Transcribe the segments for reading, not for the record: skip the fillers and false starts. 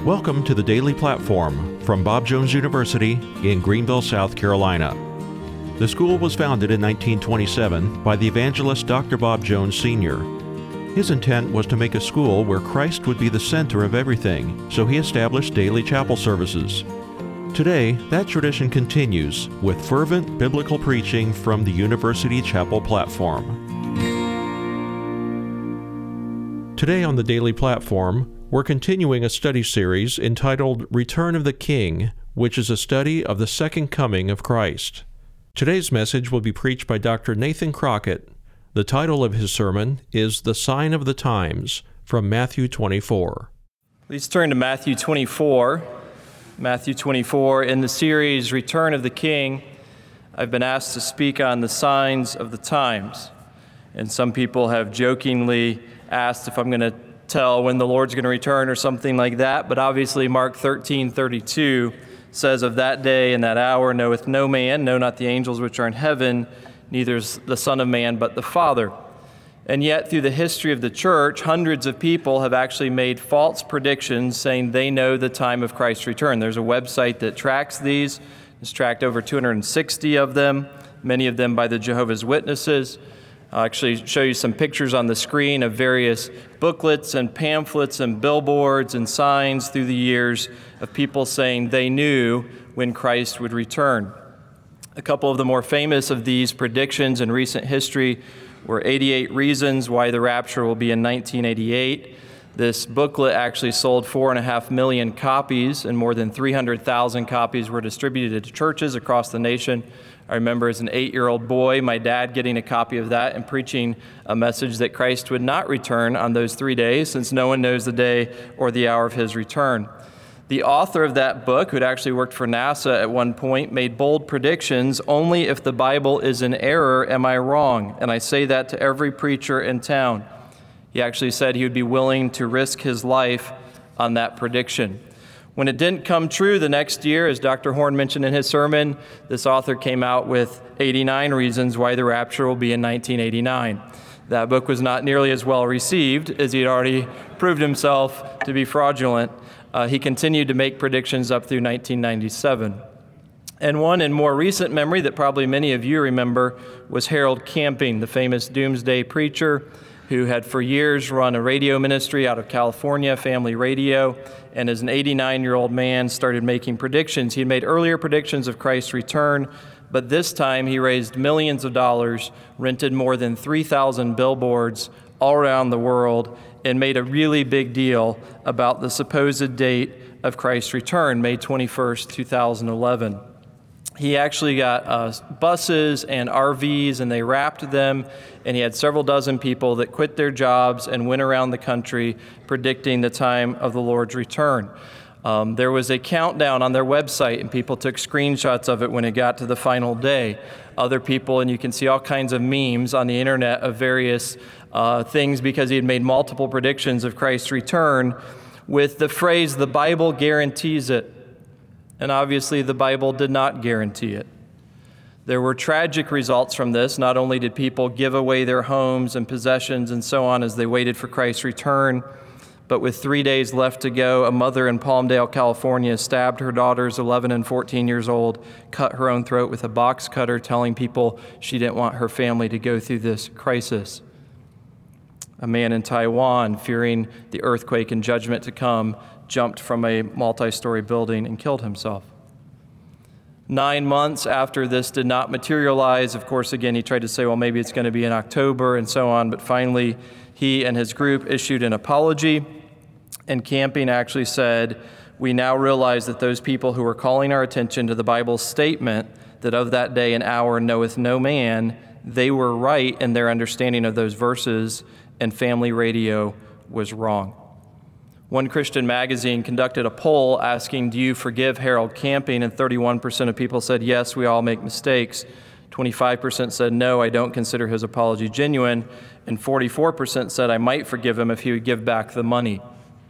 Welcome to the Daily Platform from Bob Jones University in Greenville, South Carolina. The school was founded in 1927 by the evangelist Dr. Bob Jones Sr. His intent was to make a school where Christ would be the center of everything, so he established daily chapel services. Today, that tradition continues with fervent biblical preaching from the University Chapel platform. Today on the Daily Platform, we're continuing a study series entitled Return of the King, which is a study of the second coming of Christ. Today's message will be preached by Dr. Nathan Crockett. The title of his sermon is The Sign of the Times, from Matthew 24. Please turn to Matthew 24. Matthew 24. In the series Return of the King, I've been asked to speak on the signs of the times. And some people have jokingly asked if I'm going to tell when the Lord's going to return or something like that. But obviously Mark 13:32 says, "Of that day and that hour knoweth no man, no, not the angels which are in heaven, neither is the Son of Man, but the Father." And yet, through the history of the church, hundreds of people have actually made false predictions saying they know the time of Christ's return. There's a website that tracks these. It's tracked over 260 of them, many of them by the Jehovah's Witnesses. I'll actually show you some pictures on the screen of various booklets and pamphlets and billboards and signs through the years of people saying they knew when Christ would return. A couple of the more famous of these predictions in recent history were 88 Reasons Why the Rapture Will Be in 1988. This booklet actually sold 4.5 million copies, and more than 300,000 copies were distributed to churches across the nation. I remember as an 8-year-old boy, my dad getting a copy of that and preaching a message that Christ would not return on those 3 days, since no one knows the day or the hour of his return. The author of that book, who had actually worked for NASA at one point, made bold predictions: "Only if the Bible is in error am I wrong." And I say that to every preacher in town. He actually said he would be willing to risk his life on that prediction. When it didn't come true the next year, as Dr. Horn mentioned in his sermon, this author came out with 89 Reasons Why the Rapture Will Be in 1989. That book was not nearly as well received, as he had already proved himself to be fraudulent. He continued to make predictions up through 1997. And one in more recent memory that probably many of you remember was Harold Camping, the famous doomsday preacher who had for years run a radio ministry out of California, Family Radio, and as an 89-year-old man started making predictions. He had made earlier predictions of Christ's return, but this time he raised millions of dollars, rented more than 3,000 billboards all around the world, and made a really big deal about the supposed date of Christ's return, May 21st, 2011. He actually got buses and RVs, and they wrapped them, and he had several dozen people that quit their jobs and went around the country predicting the time of the Lord's return. There was a countdown on their website, and people took screenshots of it when it got to the final day. Other people, and you can see all kinds of memes on the internet of various things, because he had made multiple predictions of Christ's return with the phrase, "The Bible guarantees it." And obviously the Bible did not guarantee it. There were tragic results from this. Not only did people give away their homes and possessions and so on as they waited for Christ's return, but with 3 days left to go, a mother in Palmdale, California, stabbed her daughters, 11 and 14 years old, cut her own throat with a box cutter, telling people she didn't want her family to go through this crisis. A man in Taiwan, fearing the earthquake and judgment to come, jumped from a multi-story building and killed himself. 9 months after this did not materialize, of course, again, he tried to say, well, maybe it's going to be in October and so on, but finally he and his group issued an apology, and Camping actually said, "We now realize that those people who were calling our attention to the Bible's statement that of that day and hour knoweth no man, they were right in their understanding of those verses, and Family Radio was wrong." One Christian magazine conducted a poll asking, "Do you forgive Harold Camping?" And 31% of people said, "Yes, we all make mistakes." 25% said, "No, I don't consider his apology genuine." And 44% said, "I might forgive him if he would give back the money."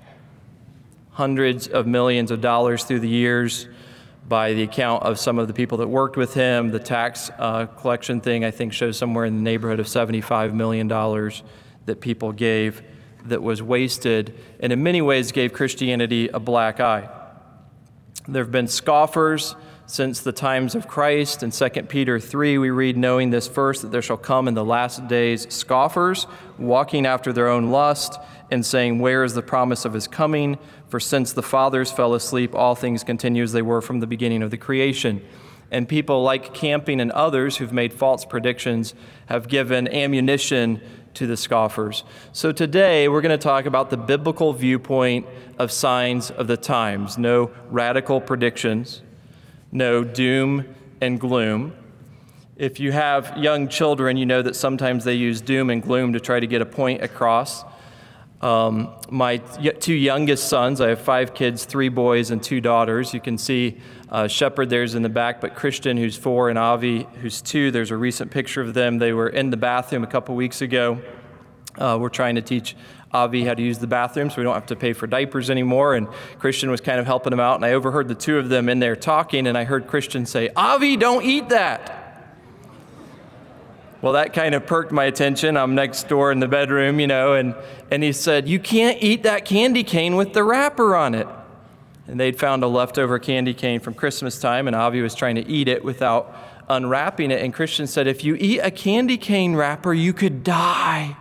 Hundreds of millions of dollars through the years, by the account of some of the people that worked with him. The tax collection thing, I think, shows somewhere in the neighborhood of $75 million that people gave that was wasted and in many ways gave Christianity a black eye. There have been scoffers since the times of Christ. In 2 Peter 3, we read, knowing this first, that there shall come in the last days scoffers, walking after their own lust, and saying, where is the promise of his coming? For since the fathers fell asleep, all things continue as they were from the beginning of the creation. And people like Camping and others who've made false predictions have given ammunition to the scoffers. So today we're going to talk about the biblical viewpoint of signs of the times. No radical predictions, no doom and gloom. If you have young children, you know that sometimes they use doom and gloom to try to get a point across. My two youngest sons, I have 5 kids, 3 boys and 2 daughters. You can see Shepherd there's in the back, but Christian, who's 4, and Avi, who's 2, there's a recent picture of them. They were in the bathroom a couple weeks ago. We're trying to teach Avi how to use the bathroom so we don't have to pay for diapers anymore, and Christian was kind of helping him out, and I overheard the 2 of them in there talking, and I heard Christian say, Avi, don't eat that. Well, that kind of perked my attention. I'm next door in the bedroom, and he said, you can't eat that candy cane with the wrapper on it. And they'd found a leftover candy cane from Christmas time, and Avi was trying to eat it without unwrapping it. And Christian said, if you eat a candy cane wrapper, you could die.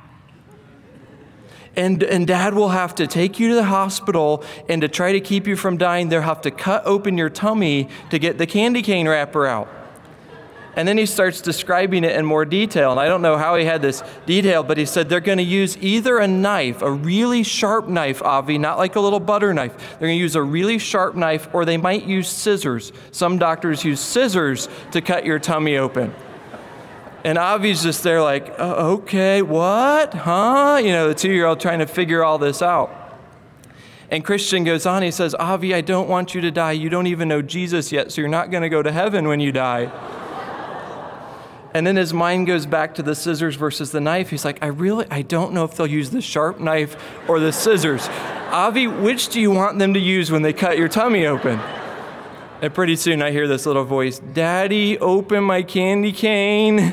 And Dad will have to take you to the hospital, and to try to keep you from dying, they'll have to cut open your tummy to get the candy cane wrapper out. And then he starts describing it in more detail. And I don't know how he had this detail, but he said they're going to use either a knife, a really sharp knife, Avi, not like a little butter knife. They're going to use a really sharp knife, or they might use scissors. Some doctors use scissors to cut your tummy open. And Avi's just there like, okay, what? Huh? The 2-year-old trying to figure all this out. And Christian goes on, he says, Avi, I don't want you to die. You don't even know Jesus yet, so you're not going to go to heaven when you die. And then his mind goes back to the scissors versus the knife. He's like, I don't know if they'll use the sharp knife or the scissors. Avi, which do you want them to use when they cut your tummy open? And pretty soon I hear this little voice, Daddy, open my candy cane.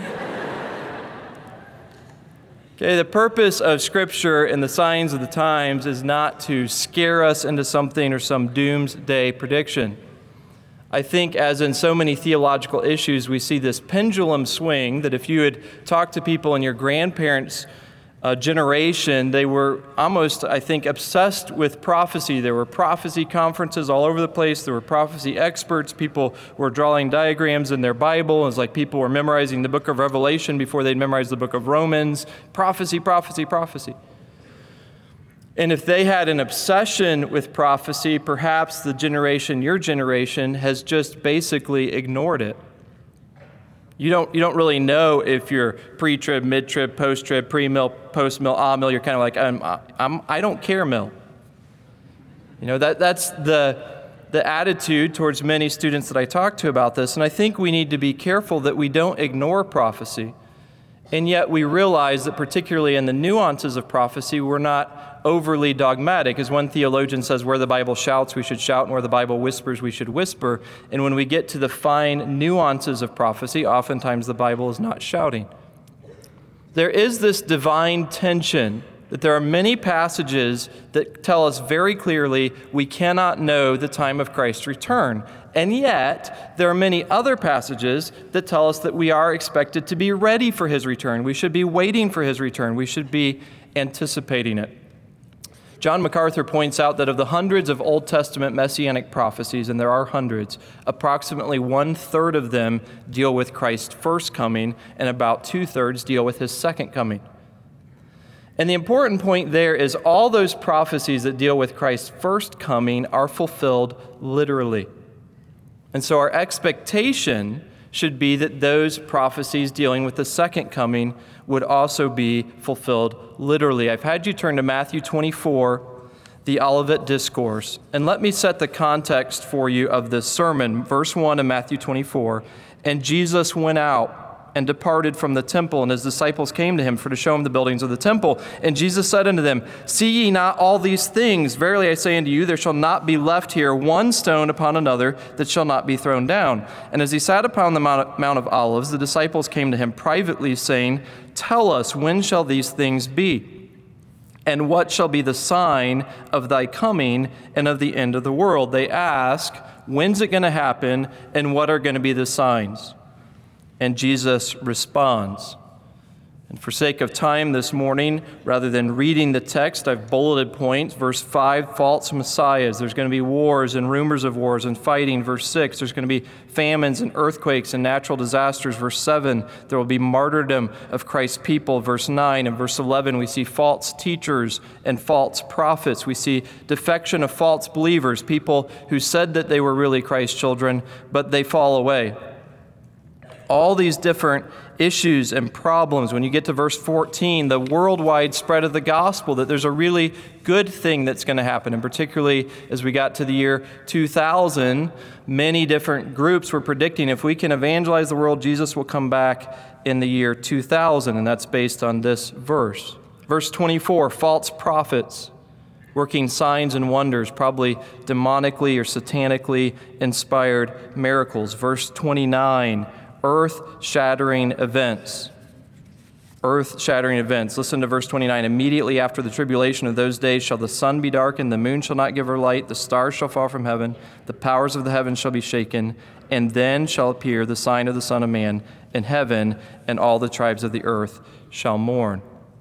Okay, the purpose of Scripture and the signs of the times is not to scare us into something or some doomsday prediction. I think, as in so many theological issues, we see this pendulum swing that if you had talked to people in your grandparents' generation, they were almost, I think, obsessed with prophecy. There were prophecy conferences all over the place. There were prophecy experts. People were drawing diagrams in their Bible. It was like people were memorizing the book of Revelation before they'd memorized the book of Romans. Prophecy, prophecy, prophecy. And if they had an obsession with prophecy, perhaps your generation has just basically ignored it. You don't really know if you're pre-trib, mid-trib, post-trib, pre-mill, post-mill, ah-mill. You're kind of like, I don't care, mill. That's the attitude towards many students that I talk to about this. And I think we need to be careful that we don't ignore prophecy. And yet we realize that particularly in the nuances of prophecy, we're not overly dogmatic. As one theologian says, where the Bible shouts, we should shout, and where the Bible whispers, we should whisper. And when we get to the fine nuances of prophecy, oftentimes the Bible is not shouting. There is this divine tension that there are many passages that tell us very clearly we cannot know the time of Christ's return. And yet, there are many other passages that tell us that we are expected to be ready for his return. We should be waiting for his return. We should be anticipating it. John MacArthur points out that of the hundreds of Old Testament messianic prophecies, and there are hundreds, approximately 1/3 of them deal with Christ's first coming, and about 2/3 deal with his second coming. And the important point there is all those prophecies that deal with Christ's first coming are fulfilled literally. And so our expectation should be that those prophecies dealing with the second coming would also be fulfilled literally. I've had you turn to Matthew 24, the Olivet Discourse. And let me set the context for you of this sermon. Verse 1 of Matthew 24, and Jesus went out and departed from the temple, and his disciples came to him to show him the buildings of the temple. And Jesus said unto them, see ye not all these things? Verily I say unto you, there shall not be left here one stone upon another that shall not be thrown down. And as he sat upon the Mount of Olives, the disciples came to him privately, saying, tell us, when shall these things be? And what shall be the sign of thy coming and of the end of the world? They ask, when's it going to happen and what are going to be the signs? And Jesus responds. And for sake of time this morning, rather than reading the text, I've bulleted points. Verse 5, false messiahs. There's going to be wars and rumors of wars and fighting. Verse 6, there's going to be famines and earthquakes and natural disasters. Verse 7, there will be martyrdom of Christ's people. Verse 9 and verse 11, we see false teachers and false prophets. We see defection of false believers, people who said that they were really Christ's children, but they fall away. All these different issues and problems. When you get to verse 14, the worldwide spread of the gospel, that there's a really good thing that's going to happen. And particularly as we got to the year 2000, many different groups were predicting if we can evangelize the world, Jesus will come back in the year 2000. And that's based on this verse. Verse 24, false prophets working signs and wonders, probably demonically or satanically inspired miracles. Verse 29, earth-shattering events. Earth-shattering events. Listen to verse 29. Immediately after the tribulation of those days shall the sun be darkened, the moon shall not give her light, the stars shall fall from heaven, the powers of the heavens shall be shaken, and then shall appear the sign of the Son of Man in heaven, and all the tribes of the earth shall mourn.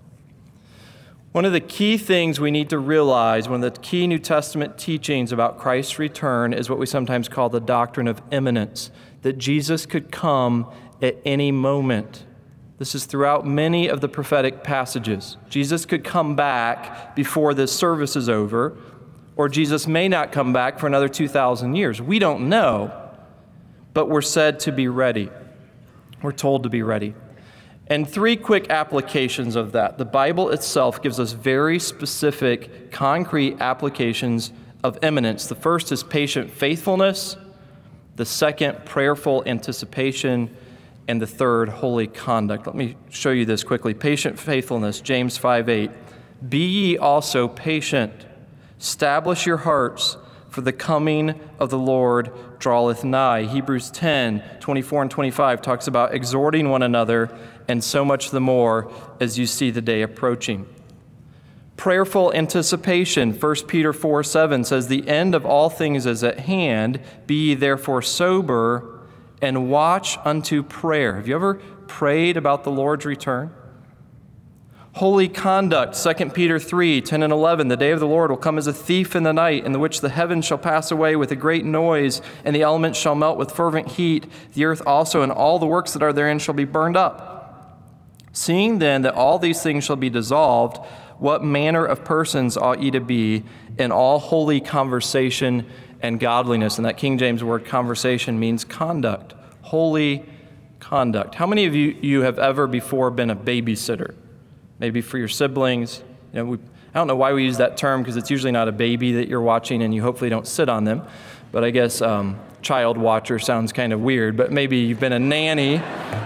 One of the key things we need to realize, one of the key New Testament teachings about Christ's return is what we sometimes call the doctrine of imminence, that Jesus could come at any moment. This is throughout many of the prophetic passages. Jesus could come back before this service is over, or Jesus may not come back for another 2,000 years. We don't know, but we're said to be ready. We're told to be ready. And three quick applications of that. The Bible itself gives us very specific, concrete applications of imminence. The first is patient faithfulness. The second, prayerful anticipation. And the third, holy conduct. Let me show you this quickly. Patient faithfulness, James 5:8. Be ye also patient. Establish your hearts, for the coming of the Lord draweth nigh. Hebrews 10:24 and 25 talks about exhorting one another, and so much the more as you see the day approaching. Prayerful anticipation, 1 Peter 4:7 says, the end of all things is at hand. Be ye therefore sober and watch unto prayer. Have you ever prayed about the Lord's return? Holy conduct, 2 Peter 3:10 and 11. The day of the Lord will come as a thief in the night, in the which the heavens shall pass away with a great noise, and the elements shall melt with fervent heat. The earth also and all the works that are therein shall be burned up. Seeing then that all these things shall be dissolved, what manner of persons ought ye to be in all holy conversation and godliness? And that King James word conversation means conduct, holy conduct. How many of you have ever before been a babysitter? Maybe for your siblings. I don't know why we use that term, because it's usually not a baby that you're watching and you hopefully don't sit on them. But I guess child watcher sounds kind of weird. But maybe you've been a nanny,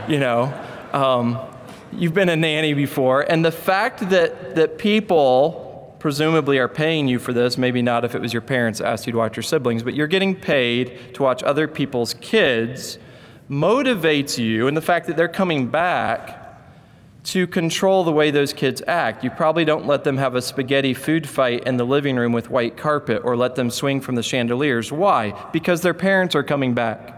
you've been a nanny before. And the fact that people presumably are paying you for this, maybe not if it was your parents that asked you to watch your siblings, but you're getting paid to watch other people's kids, motivates you, and the fact that they're coming back to control the way those kids act. You probably don't let them have a spaghetti food fight in the living room with white carpet or let them swing from the chandeliers. Why? Because their parents are coming back.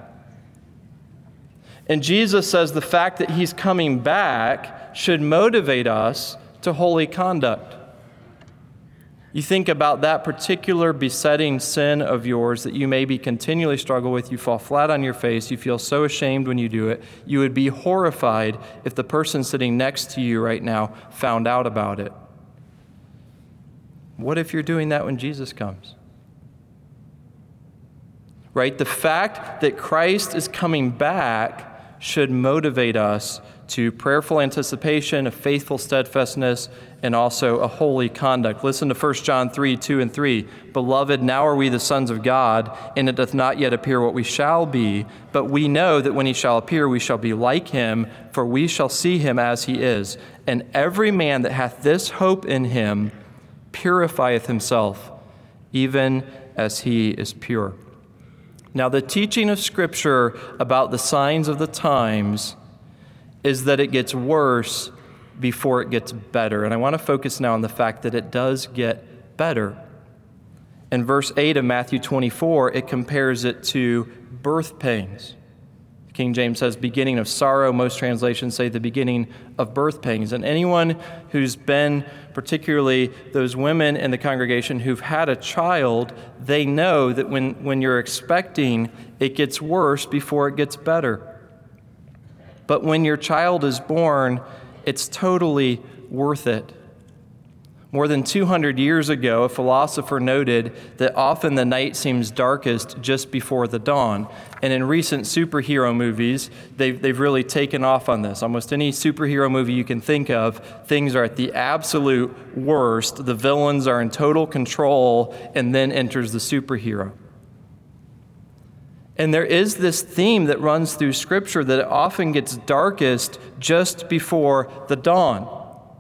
And Jesus says the fact that he's coming back should motivate us to holy conduct. You think about that particular besetting sin of yours that you maybe continually struggle with. You fall flat on your face. You feel so ashamed when you do it. You would be horrified if the person sitting next to you right now found out about it. What if you're doing that when Jesus comes? Right? The fact that Christ is coming back should motivate us to prayerful anticipation, a faithful steadfastness, and also a holy conduct. Listen to 1 John 3:2 and 3. Beloved, now are we the sons of God, and it doth not yet appear what we shall be, but we know that when he shall appear, we shall be like him, for we shall see him as he is. And every man that hath this hope in him purifieth himself, even as he is pure. Now, the teaching of Scripture about the signs of the times is that it gets worse before it gets better. And I want to focus now on the fact that it does get better. In verse 8 of Matthew 24, it compares it to birth pangs. King James says, beginning of sorrow. Most translations say the beginning of birth pangs. And anyone who's been, particularly those women in the congregation who've had a child, they know that when you're expecting, it gets worse before it gets better. But when your child is born, it's totally worth it. More than 200 years ago, a philosopher noted that often the night seems darkest just before the dawn. And in recent superhero movies, they've really taken off on this. Almost any superhero movie you can think of, things are at the absolute worst. The villains are in total control, and then enters the superhero. And there is this theme that runs through Scripture that it often gets darkest just before the dawn.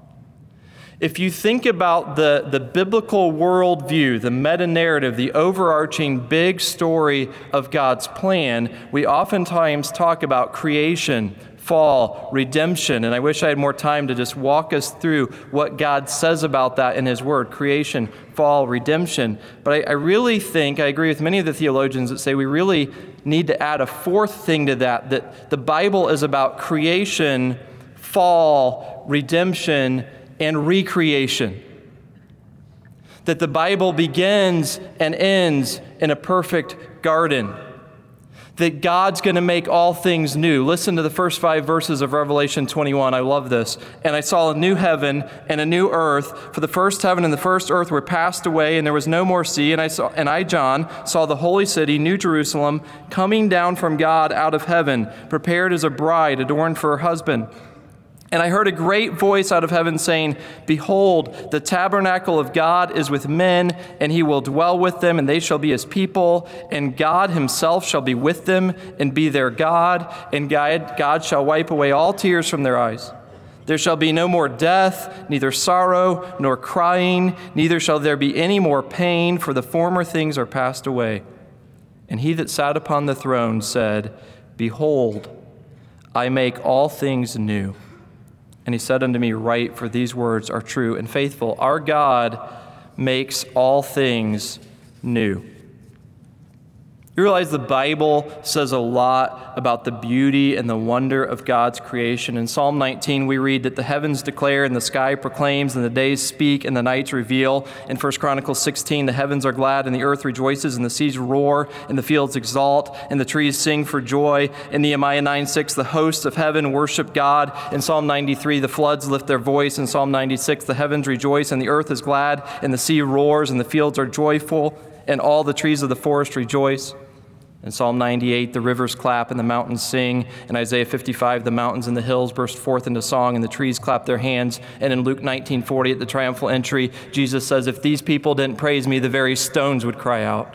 If you think about the biblical worldview, the meta-narrative, the overarching big story of God's plan, we oftentimes talk about creation, fall, redemption. And I wish I had more time to just walk us through what God says about that in His Word, creation, fall, redemption. But I really think, I agree with many of the theologians that say we really need to add a fourth thing to that the Bible is about creation, fall, redemption, and recreation. That the Bible begins and ends in a perfect garden. That God's going to make all things new. Listen to the first 5 verses of Revelation 21. I love this. And I saw a new heaven and a new earth, for the first heaven and the first earth were passed away, and there was no more sea. And I, John, saw the holy city, New Jerusalem, coming down from God out of heaven, prepared as a bride adorned for her husband. And I heard a great voice out of heaven saying, behold, the tabernacle of God is with men, and He will dwell with them, and they shall be His people, and God Himself shall be with them and be their God, and God shall wipe away all tears from their eyes. There shall be no more death, neither sorrow nor crying, neither shall there be any more pain, for the former things are passed away. And He that sat upon the throne said, behold, I make all things new. And He said unto me, write, for these words are true and faithful. Our God makes all things new. You realize the Bible says a lot about the beauty and the wonder of God's creation. In Psalm 19, we read that the heavens declare and the sky proclaims and the days speak and the nights reveal. In 1 Chronicles 16, the heavens are glad and the earth rejoices and the seas roar and the fields exalt and the trees sing for joy. In Nehemiah 9:6, the hosts of heaven worship God. In Psalm 93, the floods lift their voice. In Psalm 96, the heavens rejoice and the earth is glad and the sea roars and the fields are joyful and all the trees of the forest rejoice. In Psalm 98, the rivers clap and the mountains sing. In Isaiah 55, the mountains and the hills burst forth into song and the trees clap their hands. And in Luke 19:40, at the triumphal entry, Jesus says, if these people didn't praise me, the very stones would cry out.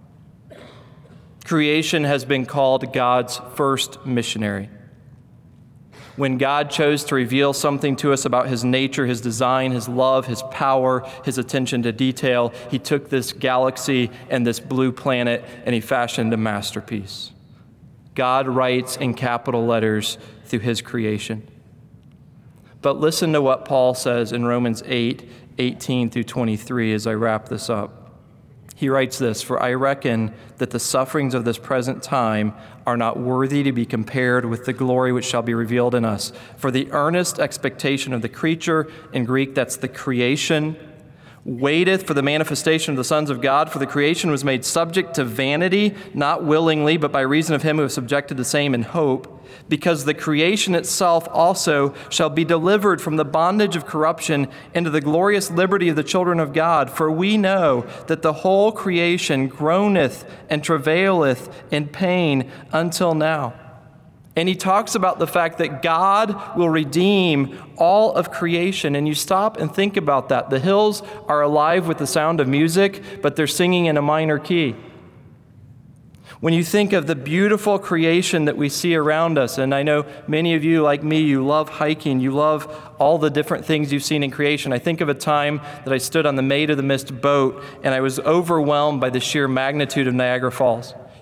Creation has been called God's first missionary. When God chose to reveal something to us about His nature, His design, His love, His power, His attention to detail, He took this galaxy and this blue planet and He fashioned a masterpiece. God writes in capital letters through His creation. But listen to what Paul says in Romans 8:18 through 23 as I wrap this up. He writes this, for I reckon that the sufferings of this present time are not worthy to be compared with the glory which shall be revealed in us. For the earnest expectation of the creature, in Greek that's the creation, waiteth for the manifestation of the sons of God. For the creation was made subject to vanity, not willingly, but by reason of Him who has subjected the same in hope, because the creation itself also shall be delivered from the bondage of corruption into the glorious liberty of the children of God. For we know that the whole creation groaneth and travaileth in pain until now. And he talks about the fact that God will redeem all of creation. And you stop and think about that. The hills are alive with the sound of music, but they're singing in a minor key. When you think of the beautiful creation that we see around us, and I know many of you, like me, you love hiking, you love all the different things you've seen in creation. I think of a time that I stood on the Maid of the Mist boat, and I was overwhelmed by the sheer magnitude of Niagara Falls.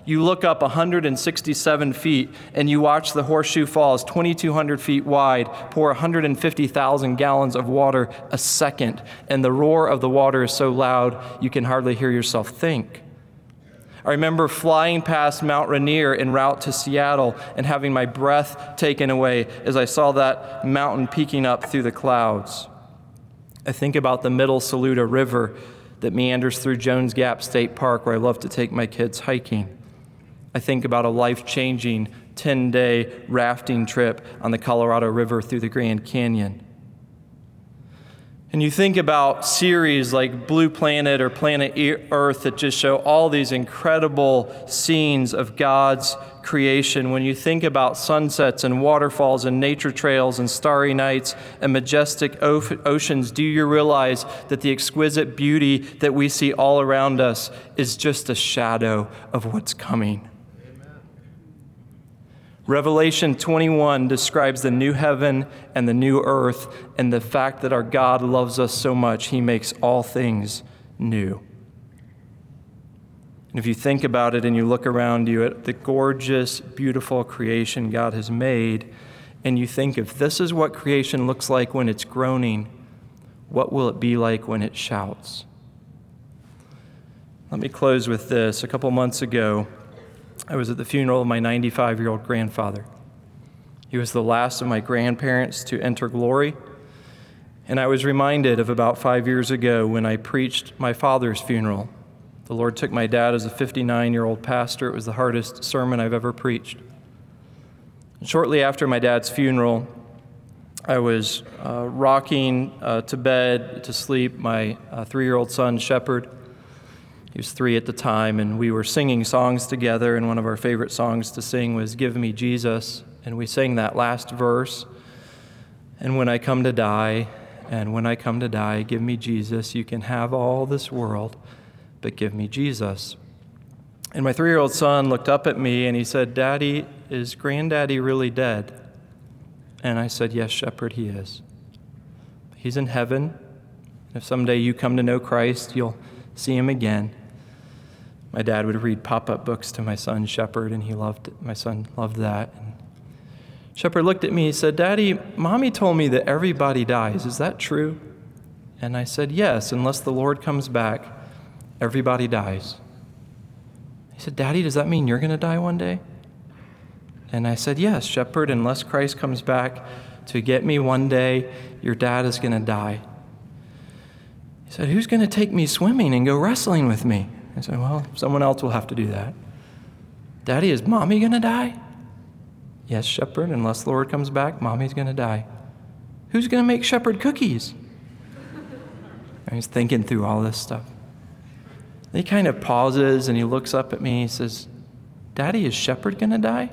You look up 167 feet and you watch the Horseshoe Falls, 2,200 feet wide, pour 150,000 gallons of water a second. And the roar of the water is so loud you can hardly hear yourself think. I remember flying past Mount Rainier en route to Seattle and having my breath taken away as I saw that mountain peeking up through the clouds. I think about the Middle Saluda River that meanders through Jones Gap State Park, where I love to take my kids hiking. I think about a life-changing 10-day rafting trip on the Colorado River through the Grand Canyon. And you think about series like Blue Planet or Planet Earth that just show all these incredible scenes of God's creation. When you think about sunsets and waterfalls and nature trails and starry nights and majestic oceans, do you realize that the exquisite beauty that we see all around us is just a shadow of what's coming? Revelation 21 describes the new heaven and the new earth and the fact that our God loves us so much, he makes all things new. And if you think about it and you look around you at the gorgeous, beautiful creation God has made, and you think if this is what creation looks like when it's groaning, what will it be like when it shouts? Let me close with this. A couple months ago, I was at the funeral of my 95-year-old grandfather. He was the last of my grandparents to enter glory, and I was reminded of about 5 years ago when I preached my father's funeral. The Lord took my dad as a 59-year-old pastor. It was the hardest sermon I've ever preached. And shortly after my dad's funeral, I was rocking to bed, to sleep, my 3-year-old son, Shepherd. He was 3 at the time, and we were singing songs together, and one of our favorite songs to sing was Give Me Jesus, and we sang that last verse. And when I come to die, give me Jesus. You can have all this world, but give me Jesus. And my 3-year-old son looked up at me, and he said, Daddy, is Granddaddy really dead? And I said, yes, Shepherd, he is. He's in heaven. If someday you come to know Christ, you'll see him again. My dad would read pop-up books to my son, Shepherd, and my son loved that. And Shepherd looked at me, he said, Daddy, Mommy told me that everybody dies. Is that true? And I said, yes, unless the Lord comes back, everybody dies. He said, Daddy, does that mean you're going to die one day? And I said, yes, Shepherd, unless Christ comes back to get me one day, your dad is going to die. He said, who's going to take me swimming and go wrestling with me? I said, well, someone else will have to do that. Daddy, is Mommy going to die? Yes, Shepherd, unless the Lord comes back, Mommy's going to die. Who's going to make Shepherd cookies? And he's thinking through all this stuff. He kind of pauses and he looks up at me. He says, Daddy, is Shepherd going to die?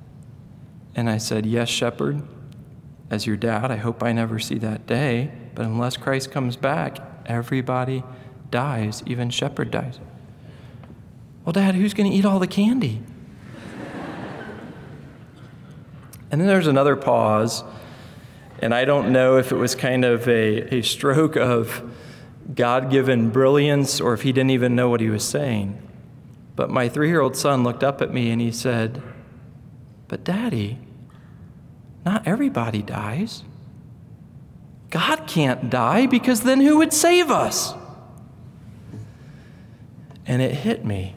And I said, yes, Shepherd. As your dad, I hope I never see that day. But unless Christ comes back, everybody dies. Even Shepherd dies. Well, Dad, who's going to eat all the candy? And then there's another pause. And I don't know if it was kind of a stroke of God-given brilliance or if he didn't even know what he was saying. But my 3-year-old son looked up at me and he said, but Daddy, not everybody dies. God can't die because then who would save us? And it hit me.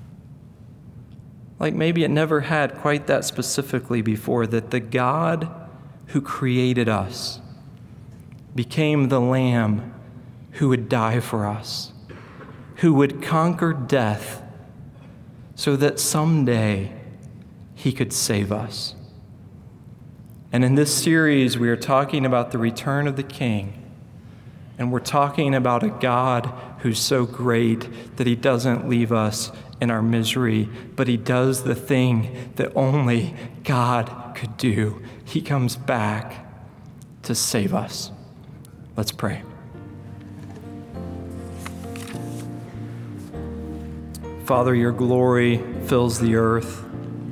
Like maybe it never had quite that specifically before, that the God who created us became the Lamb who would die for us, who would conquer death so that someday he could save us. And in this series, we are talking about the return of the King. And we're talking about a God who's so great that he doesn't leave us in our misery, but he does the thing that only God could do. He comes back to save us. Let's pray. Father, your glory fills the earth.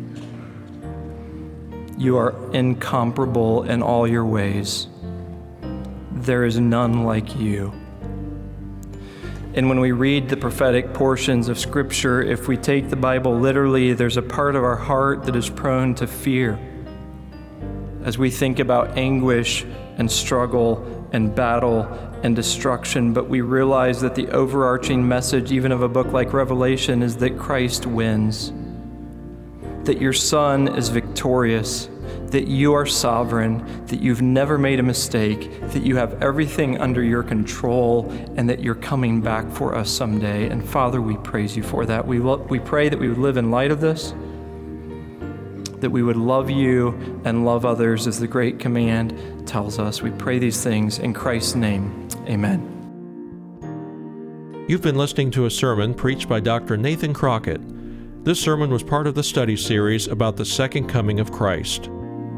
You are incomparable in all your ways. There is none like you. And when we read the prophetic portions of Scripture, if we take the Bible literally, there's a part of our heart that is prone to fear as we think about anguish and struggle and battle and destruction. But we realize that the overarching message, even of a book like Revelation, is that Christ wins, that your Son is victorious, that you are sovereign, that you've never made a mistake, that you have everything under your control, and that you're coming back for us someday. And Father, we praise you for that. We pray that we would live in light of this, that we would love you and love others as the Great Command tells us. We pray these things in Christ's name. Amen. You've been listening to a sermon preached by Dr. Nathan Crockett. This sermon was part of the study series about the second coming of Christ.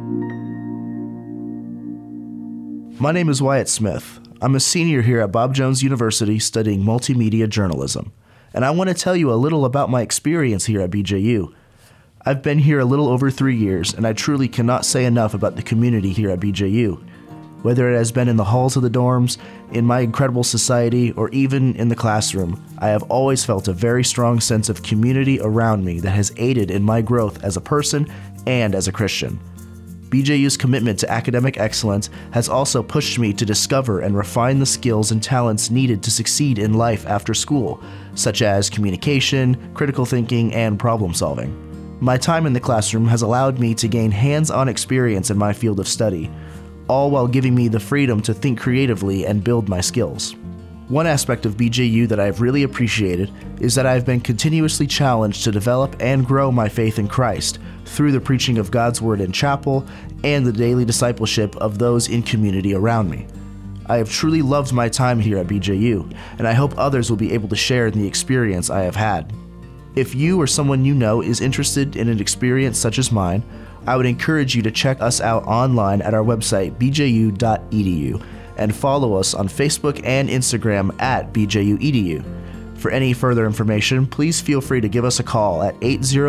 My name is Wyatt Smith. I'm a senior here at Bob Jones University studying multimedia journalism, and I want to tell you a little about my experience here at BJU. I've been here a little over 3 years, and I truly cannot say enough about the community here at BJU. Whether it has been in the halls of the dorms, in my incredible society, or even in the classroom, I have always felt a very strong sense of community around me that has aided in my growth as a person and as a Christian. BJU's commitment to academic excellence has also pushed me to discover and refine the skills and talents needed to succeed in life after school, such as communication, critical thinking, and problem solving. My time in the classroom has allowed me to gain hands-on experience in my field of study, all while giving me the freedom to think creatively and build my skills. One aspect of BJU that I've really appreciated is that I've been continuously challenged to develop and grow my faith in Christ through the preaching of God's Word in chapel and the daily discipleship of those in community around me. I have truly loved my time here at BJU, and I hope others will be able to share in the experience I have had. If you or someone you know is interested in an experience such as mine, I would encourage you to check us out online at our website, bju.edu, and follow us on Facebook and Instagram at bjuedu. For any further information, please feel free to give us a call at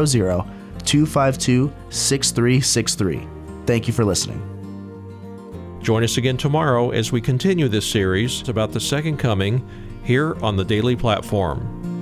800-252-6363. Thank you for listening. Join us again tomorrow as we continue this series about the second coming here on the Daily Platform.